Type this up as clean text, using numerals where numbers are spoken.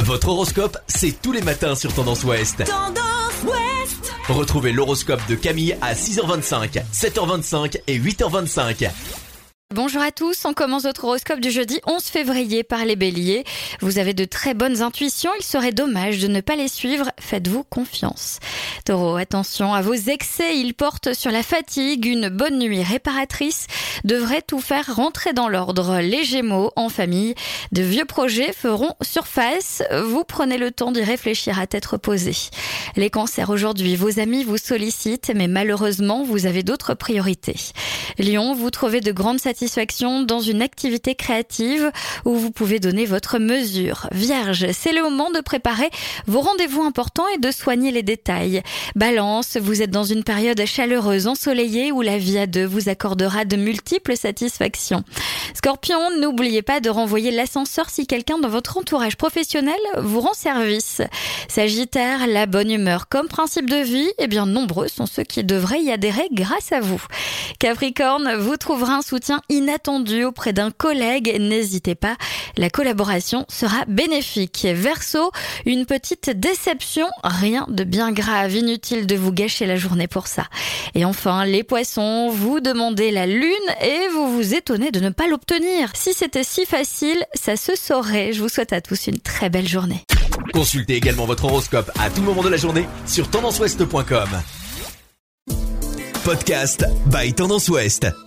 Votre horoscope, c'est tous les matins sur Tendance Ouest. Tendance Ouest. Retrouvez l'horoscope de Camille à 6h25, 7h25 et 8h25. Bonjour à tous, on commence votre horoscope du jeudi 11 février par les béliers. Vous avez de très bonnes intuitions, il serait dommage de ne pas les suivre, faites-vous confiance. Taureau, attention à vos excès, ils portent sur la fatigue, une bonne nuit réparatrice devrait tout faire rentrer dans l'ordre. Les Gémeaux, en famille, de vieux projets feront surface, vous prenez le temps d'y réfléchir à tête reposée. Les Cancers, aujourd'hui, vos amis vous sollicitent, mais malheureusement, vous avez d'autres priorités. Lion, vous trouvez de grandes satisfaction dans une activité créative où vous pouvez donner votre mesure. Vierge, c'est le moment de préparer vos rendez-vous importants et de soigner les détails. Balance, vous êtes dans une période chaleureuse, ensoleillée où la vie à deux vous accordera de multiples satisfactions. Scorpion, n'oubliez pas de renvoyer l'ascenseur si quelqu'un dans votre entourage professionnel vous rend service. Sagittaire, la bonne humeur comme principe de vie, nombreux sont ceux qui devraient y adhérer grâce à vous. Capricorne, vous trouverez un soutien inattendu auprès d'un collègue, n'hésitez pas, la collaboration sera bénéfique. Verseau, une petite déception, rien de bien grave, inutile de vous gâcher la journée pour ça. Et enfin, les poissons, vous demandez la lune et vous vous étonnez de ne pas l'obtenir. Si c'était si facile, ça se saurait. Je vous souhaite à tous une très belle journée. Consultez également votre horoscope à tout moment de la journée sur tendanceouest.com. Podcast by Tendance Ouest.